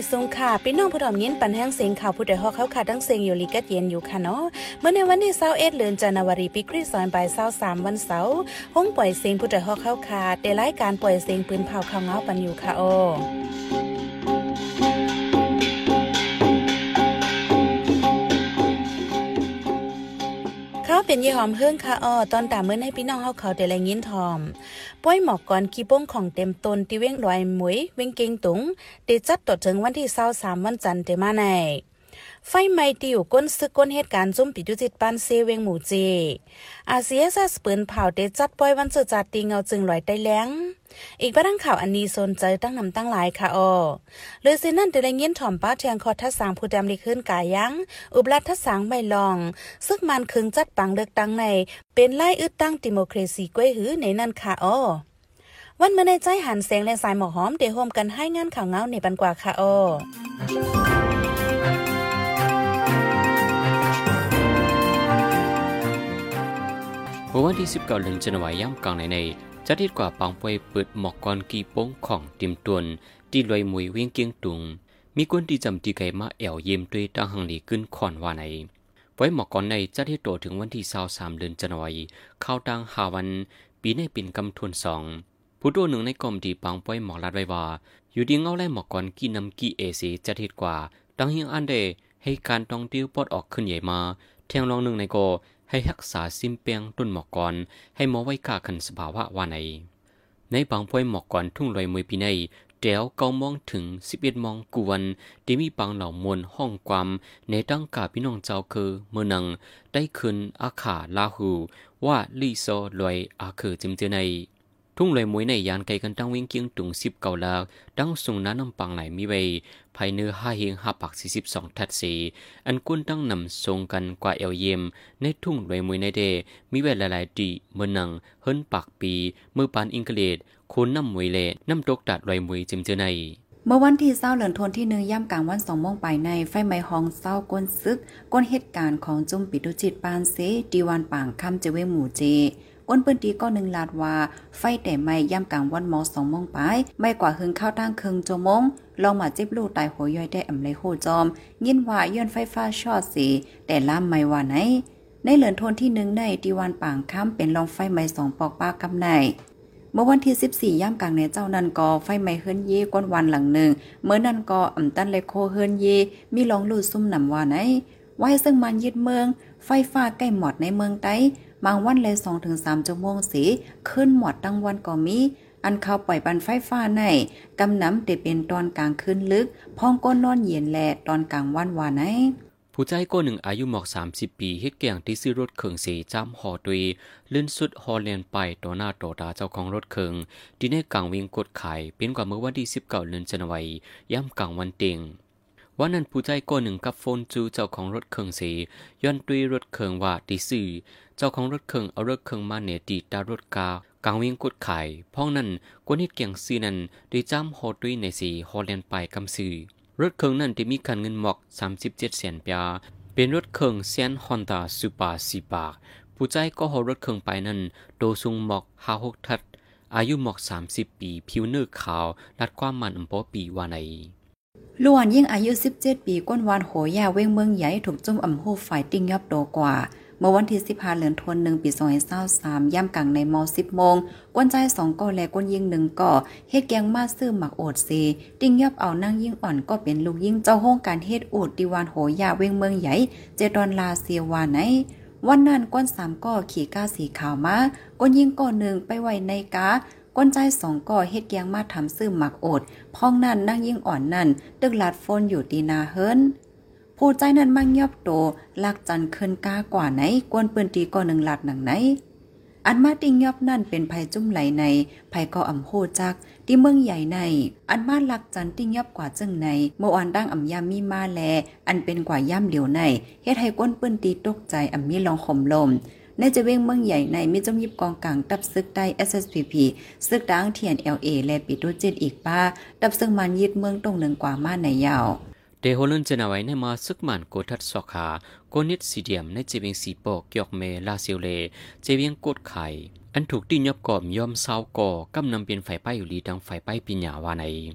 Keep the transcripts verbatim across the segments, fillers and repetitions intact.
สงค่ะพี่น้องผู้ดอมยินปันแห้งเสียงข่าวผู้ใดฮอกเขาขาดทั้งเสียงอยู่ลีกัดเย็นอยู่ค่ะเนาะเมื่อในวันที่ยี่สิบเอ็ดเดือนจันทวารีปีคริสต์ศักราชยี่สิบสามวันเสาร์ห้องปล่อยเสียงผู้ใดฮอกเขาขาดได้รายการปล่อยเสียงปืนเผาข่าวเงาปันอยู่ค่ะโอเขาเป็นยี่หอมเฮิ่งค่ะอ้อตอนตามมื้อให้พี่น้องเฮาเขาได้แลยินทอมป้อยหมอกก่อนกี่ป้งของเต็มตนที่เว้งลอยหมวยเว้งเก่งตุงได้จัดต่อถึงวันที่ยี่สิบสามวันจันทร์เตมาในไฟไหม้ที่อยู่ก้นซึกก้นเหตุการณ์จุ่มปิดยุจิตปานเซเวงหมู่เจอาเซียซัสปืนเผาได้จัดป้อยวันสื่อจัดตีเงาจึงลอยใต้แล้งอีกประดังข่าวอันนี้สนใจตั้งนำตั้งหลายค่ะอ้อเลยสินั่นได้ได้ยินถ่อมป้าแทงคอทัศสางผู้ดำลีขึ้นกายังอุบลัดทัศสางไม่ลองซึกมันคึงจัดปังเลือกตั้งในเป็นไล่อึดตั้งดิโมคราซีกล้วยหือในนั่นค่ะอ้อวันเมื่อในใจหันแสงและสายหมอกหอมเดี๋ยวโฮมกันให้งานข่าวเงาในปันกว่าค่ะอ้อวันที่สิบเก้าเดือนจันวาย่ำกลางในในจัดทิศกว่าปังป่วยเปิดหมอกกอนกีโป้งของติมตวนตีลอยมวยเวียงเกียงตุงมีคนที่จำตีไก่มาแอวเยี่ยมด้วยตั้งหังดีขึ้นขอนว่าในไว้หมอกกอนในจัดทิศโตถึงวันที่สาวสามเดือนจันวาเข้าตั้งหาวันปีในปิ่นกำทวนสองผู้ตัวหนึ่งในกรมดีปังป่วยหมอกลัดไว้ว่าอยู่ดีเงาไล่หมอกกอนกีนำกีเอซีจัดทิศกว่าตั้งหิงอันเดให้การต้องติ้วปอดออกขึ้นใหญ่มาแทงรองหนึ่งในโกให้รักษาซิมเปียงต้นหมอกกอนให้หมอไว้กาขันสภาวะว่าในในบางพวยหมอกกอนทุ่งลอยมวยปีในเดี๋ยวเก้ามองถึงสิบเอ็ดมองกวนได้มีบางเหล่ามวลห้องความในตั้งกาพี่น้องเจ้าคือเมื่อนังได้คืนอาขาลาหูว่าลีโซลอยอาคือจิมเจในทุ่งลอยมวยในยานไกลกันตั้งวิ่งเกียงตุงสิบเก่าลากตั้งส่งน้ำน้ำปังไหลมีไว้ภายเนื้อห้าเฮงห้าปักสี่สิบสองทัดสีอันกุ้นตั้งนำทรงกันกว่าเอวเยี่ยมในทุ่งลอยมวยในเดมีไว้หลายๆดีเมื่อนังเฮิรนปากปีเมื่อปานอิงเกเลดโคนน้ำมวยเล่น้ำตกตัดลอยมวยจิมเจในเมื่อวันที่เศร้าเหลือนทนที่หนึ่งย่ำกลางวันสองโมงปลายในไฟไหม้ห้องเศร้าก้นซึกก้นเหตุการณ์ของจุ่มปิดุจิตปานเซดีวานป่างคำเจเวหมู่เจอ้นปืนตีก็หนึ่งลาดว่าไฟแต่ไม่ย่ำกลางวันมอสองโมงปลายไม่กว่าหึงเข้าตั้งครึ่งชั่วโมงลองมาจิบลูกตายหัวย่อยได้อำเลยโหจอมยินว่าย้อนไฟฟ้าช็อตสีแต่ล่ามไม่ว่าไหนในเหลือนทนที่หนึ่งในดีวานป่างค้ำเป็นลองไฟไหม้สองปอกปากกำไนเมื่อวันที่สิบสี่ย่ำกลางในเจ้านันกอไฟไหม้เฮิรนเย่ก้นวันหลังหนึ่งเมื่อนันกออ่ำตันเลโคเฮิรนเย่มีลองลูดซุ่มหนำว่าไหนไว้ซึ่งมันยึดเมืองไฟฟ้าใกล้หมดในเมืองไต้บางวันเลย สองถึงสาม ชั่วโมงสีขึ้นหมดตั้งวันก็มีอันเข้าปล่อยปันไฟฟ้าในกำน้ำเตเป็นตอนกลางคืนลึกพ้องก้นนอนเย็นแลตอนกลางวันว่าไหนผู้ใจก้นหนึ่งอายุหมอกสามสิบปีเฮ็ดแก่งที่ซื้อรถเขิงสีจ้ำหอตุยลื่นสุดฮอลแลนด์ไปต่อหน้าต่อตาเจ้าของรถเขิงที่ในกลางวิ่งกดขายเป็นกว่าเมื่อวันที่สิบเก้าเดือนจันวาคมย่ำกลางวันเต็งวันนั้นผู้ใจก้นหนึ่งกับโฟนจูเจ้าของรถเขิงสีย้อนตุยรถเขิงว่าที่ซื้อเจ้าของรถเคิงเอารถเคิงมาเนตีตารถกากลางวิ่งกดขายพ้องนั้นกวนฮิตเกียงซีนั้นได้จ้ำฮอตุยในสีฮอลแลนด์ไปกำซื้อรถเคิงนั้นได้มีการเงินหมอกสามสิบเจ็ดแสนปาเป็นรถเคิงเซียนฮอนด้าซูเปอร์ซีปาร์ผู้ใจก็ฮอรถเคิงไปนั้นโตซุงหมอกห้าหกทัดอายุหมอกสามสิบปีผิวเนื้อขาวรัดความมันอำปอปีวาในล้วนยิ่งอายุสิบเจ็ดปีก้นวานโหยาเว้งเมืองใหญ่ถูกจุ่มอำโหฝ่ายติ้งยอบโตกว่าเมื่อวันที่สิบห้าเดือนธันวาคมหนึ่งปีสองพันยี่สิบสามย่ำกลางในมอสิบโมงกวนใจสองก่อและกวนยิงหนึ่งก่อเฮ็ดแกงมาซื้อหมักโอดเซติ้งยอบเอานั่งยิ่งอ่อนก็เป็นลูกยิ่งเจ้าห้องการเฮ็ดโอดดิวานโหยาเว้งเมืองใหญ่เจดอนลาเซียวาไหนวันนั้นกวนสามก่อขี่ก้าสีขาวมากวนยิงก่อหนึ่งไปไว้ในกาก้นใจสองก่อเฮ็ดแกงมาทำซื้อหมักโอดพ้องนั่นนั่งยิ่งอ่อนนั่นตึกลาดฝนอยู่ตีนาเฮิรนผู้ใจนั้นมั่งยอบโตลักจันขึ้นก้ากว่าไหนกวนปืนตีก่อหนึ่งหลัดหนังไหนอันมาติงยอบนั่นเป็นภัยจุ่มไหลในภัยก่ออำโหจักที่เมืองใหญ่ในอันมาลักจันติงยอบกว่าจึงในเมื่อวานดั้งอำยามีมาแลอันเป็นกว่าย่ำเหลียวในเฮ็ดให้กวนปืนตีตกใจอำมีลองข่มลมในจะเว้งเมืองใหญ่ในมีจมยิบกองกลางตับซึกได้ เอส เอส พี พี ซึกดังเทียน แอล เอ และปิโตรเจตอีกป้าตับซึกมันยึดเมืองตรงหนึ่งกว่ามาในยาวเดโฮลนจะนาไว้ในมาซึกมันโกทัดสอขาโกนิดสีเดียมในเจเวียงสีปอกยอกเมลาเซียวเลเจเวียงกดไข่อันถูกตีนยอบก่อมยอมเศร้าก่อกำนำเป็นไฟป้ายอยู่ลีดังไฟป้ายปิญญาวาใน เมื่อ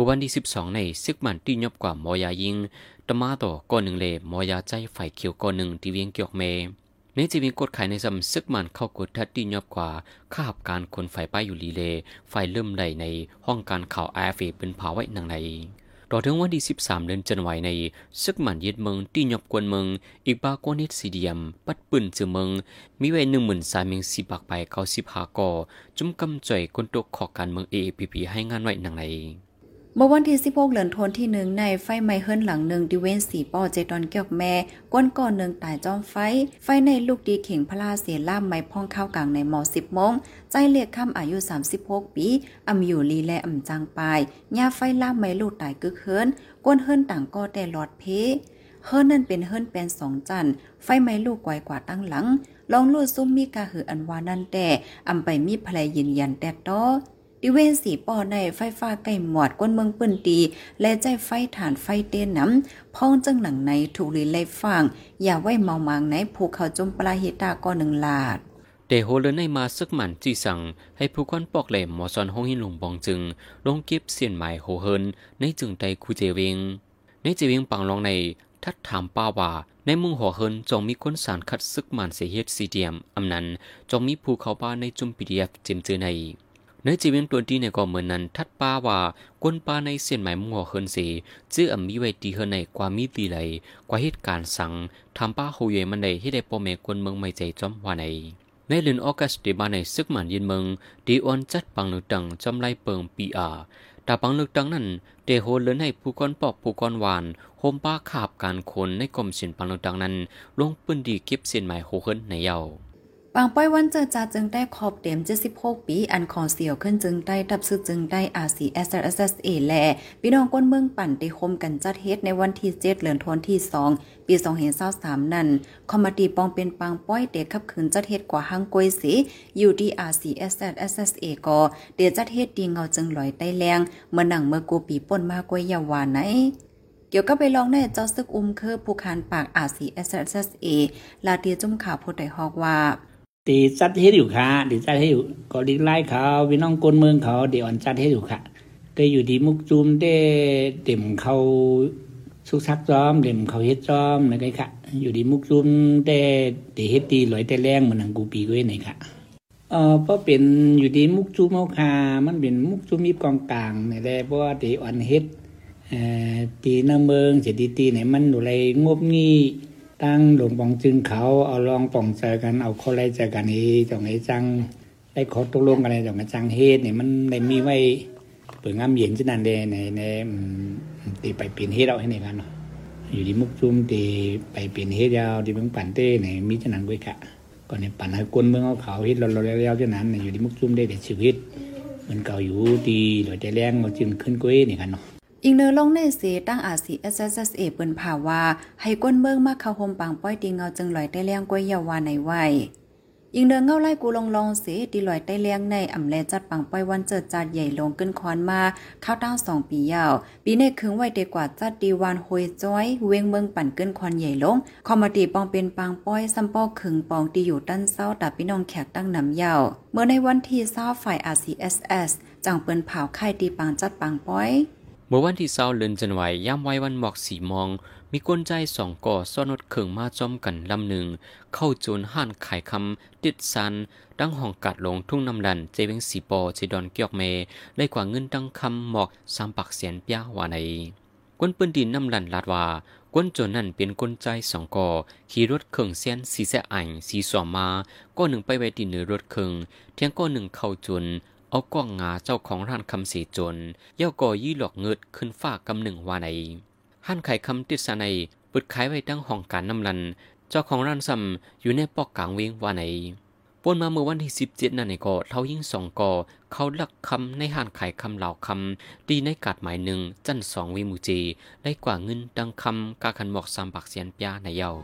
มื่อวันที่สิบสองในซึกมันตียบกว่าหมอยายิงตะมาต่อก้อนหนึ่งเลยหมอยาใจไฟเขียวก้อนหนึ่งที่เวียงเกียกเมในจีวิงกดขายในซำซึกมันเข้ากดทัดตียบกว่าข้าหับการคนไฟป้ายอยู่ลีเลไฟเริ่มไหลในห้องการข่าวไอเอฟเอเป็นผาไว้หนังในต่อถึงวันที่สิบสามเดือนจันวายในซึกมันยึดเมืองตียบกวนเมืองอีกบากวนนิดสีเดียมปัดปืนจือเมืองมีไว้หนึ่งหมื่นสามเมงสิบปากไปเก้าสิบหากอจุ่มกำจ่อยคนตกขอการเมืองเอพีพีให้งานไว้หนังในเมื่อวันที่สิบหกเดือนธันวาคมที่หนึ่งในไฟไหม้เฮิรนหลังหนึ่งดิเวนสีป้อเจตอนเกี่ยวแม่ก้นก่อนหนึ่งตายจอมไฟไฟในลูกดีเข่งพลาเสียล่ามไม้พ่องเข้ากลางในมอสิบโมงใจเรียกค่ำอายุสามสิบหกปีอำอยู่ลีแลอำจางปลายหญ้าไฟล่ามไม้ลูกตายกึกเฮิรนก้นเฮิรนต่างก็แต่หลอดเพเฮิรนนั่นเป็นเฮิรนเป็นสองจันไฟไหม้ลูกไกวกว่าตั้งหลังลองลู่ซุ่มมีกาหืออันวานั่นแต่อำไปมีภรรยยืนยันแต่ต้อดิเวนสีป่อในไฟฟ้าไก่หมวดก้นเมืองปืนตีและใจไฟฐานไฟเต้นน้ำพ้องจังหนังในถูกลีไล่ฟางอย่าไว้เมามางในภูเขาจมปลาหิตาก้อนหนึ่งลาดเตโฮเลนในมาซึกหมันจีสั่งให้ผู้ควันปอกแหลมหมอซอนห้องหินหลงบองจึงลงเก็บเสียนหมายโฮเฮินในจึงไตคูเจเวงในเจเวงปังลองในทัดถามป้าว่าในเมืองหัวเฮินจงมีคนสารคัดซึกหมันเสียเฮ็ดซีเดียมอำนั้นจงมีภูเขาบ้านในจุมปีเดียฟเจมเจอในในจีเวียงตัวที่ในก่อเหมือนนั้นทัดป้าว่ากวนป้าในเส้นหมายมัวเฮินเสจื้ออ่ำมีไว้ตีเฮินในกว่ามีตีไหลกว่าเหตุการณ์สั่งทำป้าโฮเยมันในให้ได้ปอแม่กวนเมืองไม่ใจจอมว่าในในเดือนออกัสเดบาในซึกหมันยินเมืองดีออนจัดปังเลือกตังจำไล่เปิงปีอาแต่ปังเลือกตังนั้นเดโฮเลินให้ผู้ก้อนปอกผู้ก้อนหวานโฮมป้าขาบการคนในกรมสินปังเลือกตังนั้นลงปืนดีเก็บเส้นหมายโฮเฮินในเยาปางป้อยวันเจอจาจึงได้ขอบเต็มเจ็ดสิบหกปีอันขอเสี่ยวขึ้นจึงได้ดับซื้อจึงได้ อาร์ ซี เอส เอส เอ แลพี่น้องก้นเมืองปั่นได้คมกันจัดเฮ็ดในวันที่เจ็ดเดือนธันวาคมที่สองปีสองพันยี่สิบสามนั้นคอมมิตี้ปองเป็นปางป้อยเด็กขับขืนจัดเฮ็ดกว่าห้างกวยสิอยู่ที่ อาร์ ซี เอส เอส เอ ก็เดจัดเฮ็ดดีเงาจึงลอยใต้แรงเมื่อหนังเมื่อกูปีป่นมากวยยาวาไหนเกี่ยวกับไปลองในเจ้าซึกอุ้มคือผู้คานปาก อาร์ ซี เอส เอส เอ ลาเตียจุ่มข่าวโพดได้ฮอกว่าตีจัดเฮ็ดอยู่ค่ะตีจัดเฮ็ดอยู่ก็ลิกไล่เขาพี่น้องคนเมืองเขาเดี๋ยวอ่อนจัดเฮ็ดอยู่ค่ะก็อยู่ที่มุกจุมได้เต็มเขาสุกซักซ้อมเต็มเขาเฮ็ดซ้อมนะไงค่ะอยู่ที่มุกจุมได้ตีเฮ็ดตีลอยแต่แรงเหมือนหนังกูปีก็ไหนค่ะเอ่อเพราะเป็นอยู่ที่มุกจุมเฮาค่ะมันเป็นมุกจุมมีกองกลางนี่แหละเพราะว่าตีอ่อนเฮ็ดเอ่อตีในเมืองสิตีตีไหนมันดูแลงบงี้ตั้งหลวงปองจึงเขาเอาลองป่องใจกันเอาข้อไรใจกันนี้จังไอ้จังได้ขอตกลงกันในจังไอ้จังเฮ็ดเนี่ยมันได้มีไว้เปิดงามเย็นฉะนั้นเด้ในในตีไปเปลี่ยนเฮ็ดเอาให้ในกันเนาะอยู่ที่มุกจุมตีไปเปลี่ยนเฮ็ดยาวที่เมืองปั่นเต้เนี่ยมีฉะนั้นไว้ค่ะก่อนเนี่ยปั่นให้คนเมืองเอาเขาเฮ็ดเราเราแล้วฉะนั้นอยู่ที่มุกจุมได้แต่ชีวิตเหมือนเก่าอยู่ตีหลอยใจแรงเอาจึงขึ้นก้อยนี่กันเนาะอีกเนื้อลงในเสตั้ง อาร์ ซี เอส เอส เอ เปิ้นภาวาให้ก้นเมืองมาเข้าโฮมปังป้อยตีเงาจึงลอยใต้แรงก้อยยาวาในไว้อีกเนื้อเงาไล่กูลงลองเสตีลอยใต้แรงในอ่ำแลจัดปังป้อยวันเจิดจัดใหญ่ลงขึ้นคอนมาเข้าตั้งสองปียาวปีนี้คืนไว้ได้กว่าจัดดีวานโฮยจ้อยเวงเมืองปั่นขึ้นคอนใหญ่ลงคอมมาตีปองเป็นปังป้อยซัมปอขึงปองตีอยู่ตั้นเศร้าตัดพี่น้องแขกตั้งน้ำยาวเมื่อในวันที่เศร้าฝ่าย อาร์ ซี เอส เอส จังเปิ้นเผาค่ายตีปังจัดปังป้อยเมื่อวันที่เศร้าเลือนจันไหวย่ำไว้วันหมอกสีมองมีกลใจสองก่อซ่อนรถเข่งมาจอมกันลำหนึ่งเข้าโจรห้านขายคำติดซันดังห้องกัดลงทุ่งน้ำดันเจเวงสีปอเจดอนเกียกเมได้กว่าเงินดังคำหมอกสามปักเสียนเปียวว่าในกวนปืนดินน้ำดันลาดว่ากวนโจรนั่นเป็นกลใจสองก่อขี่รถเข่งเสียนสีแสอ่างสีสอมมาก้อนหนึ่งไปไว้ที่เหนือรถเข่งเทียงก้อนหนึ่งเข้าโจรเอากล้องงาเจ้าของร้านคำเสจนเย่าก่อยี่หลอกเงิดขึ้นฟ้ากำหนึ่งว่าในห้านขายคำติดสนัยเปิดขายไว้ตั้งห้องการน้ำลันเจ้าของร้านซ้ำอยู่ในปอกกลางเวงว่าในปนมาเมื่อวันที่สิบเจ็ดนั่นเองก็เท่ายิ่งสองก่อเขาหลักคำในห้านขายคำเหล่าคำดีในกาดหมายหนึ่งจันสองวิมูจีได้กว่าเงินดังคำกาขันหมอกสามปักเสียนปยาในเยา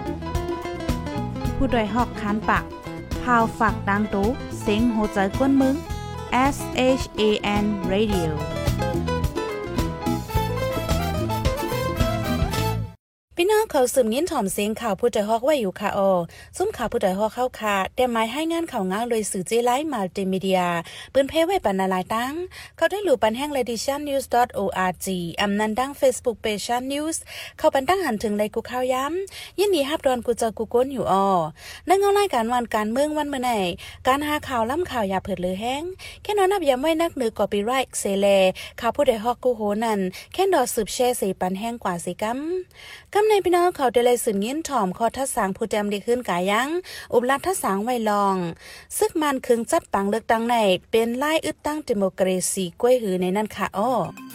ผู้โดยหอกคานปากพาวฝากดังตู้เสียงโหใจกวนมึง เอส เอช เอ เอ็น Radioพี่น้องเขาสืบยินถ่อมเสียงข่าวผู้ใจฮอกไว้อยู่ค่ะออซุ้มข่าวผู้ใจฮอกเข้าค่ะแต่หมายให้งานข่าวง้าเลยสื่อเจไลท์มัลติมีเดียปืนเพไว้ปันนาลายตั้งเขาได้หลู่ปันแห้ง edition news dot org อำนันดัง Facebook page news เข้าปันตั้งหันถึงเลยกูข่าวย้ำยินดีฮับดอนกูเจอกูก้นอยู่ออนั่งเงารายการวันการเมืองวันเมื่อไหร่การหาข่าวล้ำข่าวอย่าเผิดเลยแห้งแค่นอนนับย้ำไว้นักหนึ่งกอปีไรท์เซเลข่าวผู้ใดฮอกกูโหนั่นแค่ดอสืบแช่สีปันแห้งกว่าสีกัมกัมในพี่น้องเขาได้เลยสืบยินถ่อมคอทัศสางผู้แจมดีขึ้นกายังอุบลัดทัศสางไว้ลองซึกมันคึงจัดปังเลือกตั้งในเป็นไล่อึดตั้งดิโมคราซีกล้วยหือในนั่นค่ะอ้อ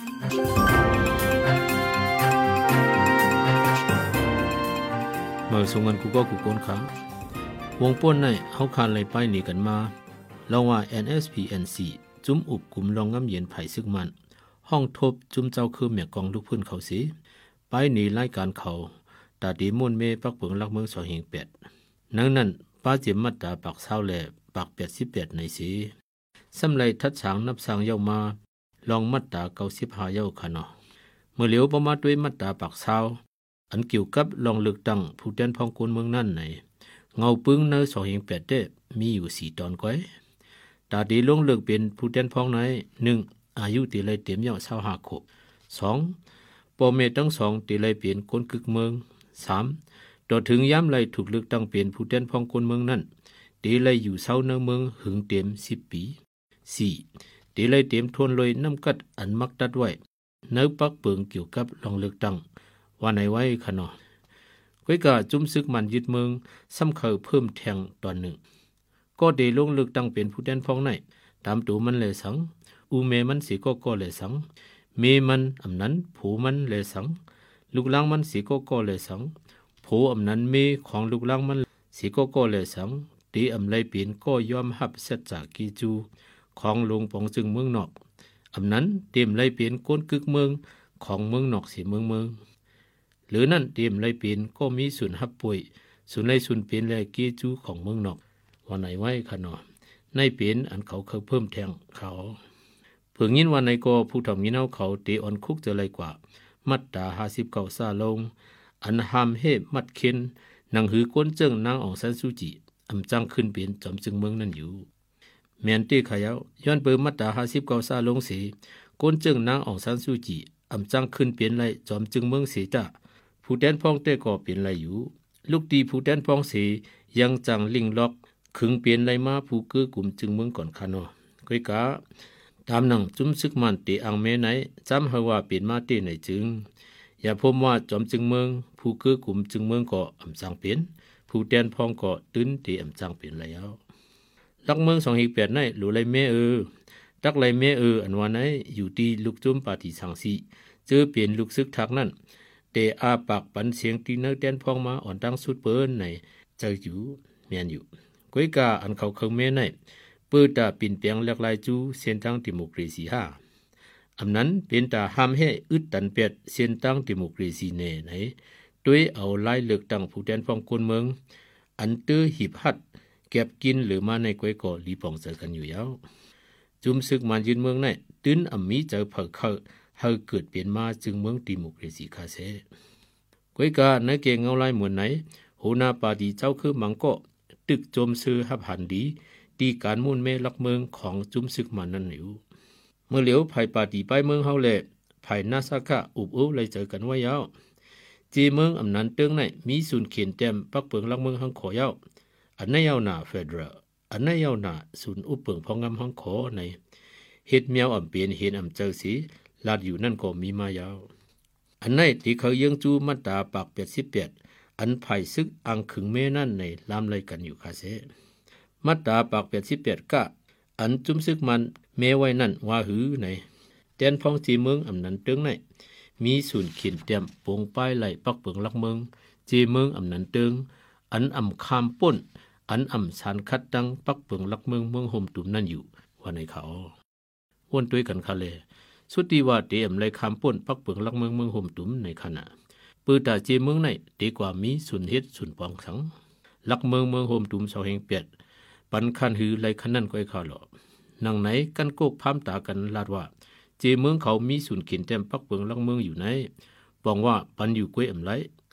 เมื่อส่งเงินกูก็กูโกนขังวงป้นในเฮาคานเลยไปหนีกันมาลองว่า เอ็น เอส พี เอ็น ซี จุ้มอุบกลุ่มลองงำเย็นไผ่ซึกมันห้องทบจุ้มเจ้าคือแม่กองลูกพื้นเขาสิไปหนีไล่การเขาตาดีมุ่นเมปักเปิงลักเมืองสอหิงเป็ดนังนั้นป้าเจียมมัดตาปากเศร้าแหล่ปากแปดสิบแปดในสีสำไรทัดสางนับสางเย้ามาลองมัดตาเก้าสิบห้าเย้าขะเนาะเมื่อเหลียวประมาด้วยมัดตาปากเศร้าอันเกี่ยวกับลองเลือกตั้งผู้แทนพ้องคนเมืองนั่นในเงาปึ้งเนอสอหิงเป็ดเด้มีอยู่สี่ตอนก้อยตาดีลงเลือกเป็นผู้แทนพ้องในหนึ่งอายุตีเลยเต็มเย้าเศร้าห้าขวบสองปอเมทั้งสองตีเลยเปลี่ยนคนกึกเมืองสามต่อถึงย้ำเลยถูกเลือกตั้งเปลี่ยนผู้แทนพ้องคนเมืองนั้นตีเลยอยู่เศร้าเนื้อเมืองหึงเต็มสิบปีสี่ตีเลยเต็มทวนเลยน้ำกัดอันมักตัดไว้เนื้อปักเปิงเกี่ยวกับลองเลือกตั้งว่าไหนไว้ขนอก้อยกาจุ้มซึกมันยึดเมืองซ้ำเคยเพิ่มแทงตอนหนึ่งก็เดลงเลือกตั้งเป็นผู้แทนพ้องในตามตัวมันเลยสังอูเมมันสีก็ก็เลยสังเมมันอำนั้นผูมันเลยสังลูกหลังมันสีก็ก็เลยสังผูอำนั้นเมของลูกหลังมันสีก็ก็เลยสังตีอำไรเปลี่ยนก็ยอมหับเสร็จจากกีจูของหลวงปองจึงเมืองนอกอำนั้นเตรียมไรเปลี่ยนก้นกึกเมืองของเมืองนอกสีเมืองเมืองหรือนั่นเตรียมไรเปลี่ยนก็มีส่วนหับป่วยส่วนในส่วนเปลี่ยนไรกีจูของเมืองนอกวันไหนไว้ขนอในเปลี่ยนอันเขาเคยเพิ่มแทงเขาเพิ่งยินวันในก็ผู้ทำยินเอาเขาเตออนคุกจะไรกว่ามัดตาห้าสิบเก้าซาลงอันหามเฮมัดเข็นนางหือก้นเจิ้งนางอองซันซูจิอำจังขึ้นเป็นจอมจึงเมืองนั่นอยู่แมนตีขยาวย้อนเปิดมัดตาห้าสิบเก้าซาลงสีก้นเจิ้งนางอองซันซูจิอำจังขึ้นเป็นไรจอมจึงเมืองสีจ้าผู้แทนพ้องเต้ก็เป็นไรอยู่ลูกดีผู้แทนพ้องสียังจังลิงล็อกขึงเปลี่ยนไรมาผู้เกื้อกลุ่มจึงเมืองก่อนคานอก้อยกาตามนังจุ้มซึกมันตีอังเมไหนจำให้ว่าเปลี่ยนมาตีไหนจึงอย่าพบว่าจอมจึงเมืองผู้เกื้อกลุ่มจึงเมืองก็อำจังเปลี่ยนผู้แทนพ้องก็ตื้นตีอำจังเปลี่ยนแล้วลักเมืองสองหิกแปดในหลูไรเมเออตักไรเมเอออันวันไหนอยู่ที่ลูกจุ้มปาฏิสังสีเจอเปลี่ยนลูกซึกทักนั่นเตอาปากปันเสียงตีเนื้อแทนพ้องมาอ่อนตั้งสุดเปิ้นในเจออยู่เมียนอยู่ก้อยกาอันเขาเคิงเมในเปิดตาปิ่นเปียงเลือกลายจูเส้นทางดิโมคราซีห้าอำนั้นเป็นตาห้ามให้อึดตันเป็ดเส้นทางดิโมคราซีเน่ไหนด้วยเอาไล่เลือกตั้งผู้แทนพ้องคนเมืองอันตื้อหิบหัดเก็บกินหรือมาในก้อยก่อลีปองเจอกันอยู่ยาวจุมซึกมันยืนเมืองในตื้นอำมีเจอเผอเขาเฮาเกิดเปลี่ยนมาจึงเมืองดิโมคราซีคาเซก้อยกาในเกงเงาไล่เหมือนไหนโหนาปาดีเจ้าคือมังก็ตึกโจมซื้อหับหันดีดีการมุ่นเมลักเมืองของจุมซึกมันนั่นอยู่เมื่อเหลียวไผ่ปาดีไปเมืองเฮาแลไผ่นาซากะอุบอุเลยเจอกันไว้ยาวจีเมืองอำนั้นเตืองในมีศูนย์เขียนแต้มปักเปิงลักเมืองหังขอยาวอันในยาวหน้าเฟเดรัลอันในยาวหน้าศูนย์อุปเปิงพองงำหังขอในเฮ็ดเมียวอำเปลี่ยนเห็นอำเจอสีลาดอยู่นั่นก็มีมายาวอันในที่เขายังจูมาตราปากแปดสิบแปดอันไผ่ซึกอังขึงเมนั่นในลามเลยกันอยู่คาเซมาตราปากแปดสิบแปดกะอันจุ้มซึกมันเมไว้นั่นว่าหือในแดนพ้องจีเมืองอำนั้นเตืองในมีศูนย์เขียนเตรียมโปงป้ายไหลปักเปิงลักเมืองจีเมืองอำนั้นเตืองอันอำคามป่นอันอำสานคัดดังปักเปิงลักเมืองเมืองห่มตุ่มนั่นอยู่ว่าในเขาวนด้วยกันคาเลสุดที่ว่าเตรียมไหลคามป่นปักเปิงลักเมืองเมืองห่มตุ่มในขณะปืนตาจีเมืองในดีกว่ามีศูนย์เฮ็ดศูนย์ปองสังลักเมืองเมืองห่มตุ่มเสาแห่งเปียดปันคันหือไหลคันนั่นก้อยข่าวหล่อนังไหนกันโกกพามตากันลาดว่าเจเมืองเขามีศูนย์เขียนแต้มปักเปิงลักเมืองอยู่ไหนบอกว่าปันอยู่ก้วยอำไร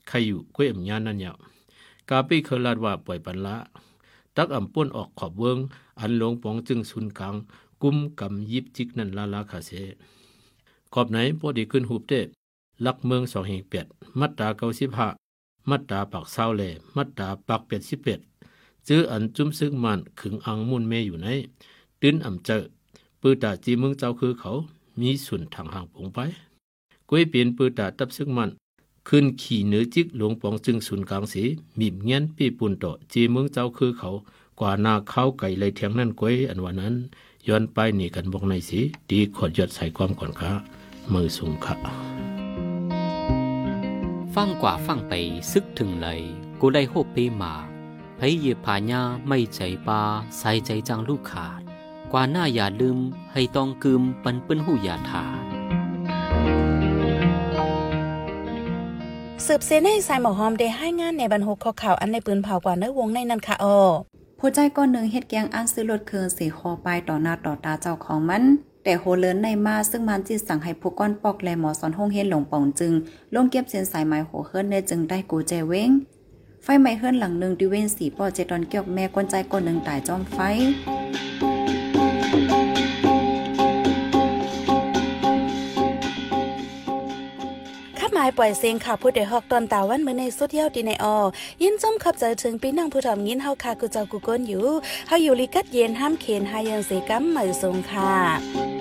ใครอยู่ก้วยอำญานั่นยาวกาปี้เคลาดว่าปล่อยปันละตักอำป้นออกขอบเวิงอันหลวงปองจึงซุนกลางกุมกำยิบจิกนั่นลาลาคาเสขอบไหนพอดีขึ้นหูบเตลักเมืองสองแห่งเปียดมัตตาเก้าสิบห้ามัตตาปักเศร้าแลมัตตาปักเป็ดสิบเป็ดจื้ออันจุ้มซึกมันขึงอังมุนเมอยู่ในตื้นอ่ำเจอปือตาจีเมืองเจ้าคือเขามีส่วนทางห่างปงไปก้วยเปลี่ยนปือตาตับซึกมันขึ้นขี่เหนือจิกหลวงปองจึงศูนย์กลางสีมีบเงี้ยนปีปุ่นต่อจีเมืองเจ้าคือเขากว่านาเข้าไก่เลยเทียงนั่นก้วยอันวันนั้นย้อนไปหนีกันบอกในสีดีขอดยอดใส่ความก่อนค่ะมือสูงค่ะฟังกว่าฟังไปซึกถึงเลยกูได้โฮปปีมาไผเหยียบผาญาไม่ใจปาใส่ใจจังลูกขาดกว่าหน้าอย่าลืมให้ต้องกึมปันเปิ้นหูอย่าถาสืบเสนให้สายหมอหอมได้ให้งานในบรรหุข้อข่าวอันในปืนเผากว่าเนื้อวงในนั้นค่ะอ้อผู้ใจก้อนหนึ่งเฮ็ดแกงอันซื้อรถเครื่องสีคอปลายต่อหน้าต่อตาเจ้าของมันแต่โหเลินในมาซึ่งมันจิตสั่งให้ผู้ก้อนปอกและหมอสอนห้องเฮ็ดหลงป่องจึงลงเก็บเส้นสายไม้โหเฮิรนในจึงได้กูแจเว้งไฟไหม้เฮิรนหลังหนึ่งดิเวนสีปอเจตอนเกี่ยวแม่ก้นใจก้อนหนึ่งตายจอมไฟหมายปล่อยเสียงข่าวผู้ใดฮอกตอนตาวันมื้อในสุดยอดดีในออยินจมขับใจถึงพี่น้องผู้ทำยินเฮาค่ะกูเจ้ากูก้นอยู่เฮาอยู่ลิกัดเย็นห้ามเขนหายังเสกำเหมือทรงค่ะ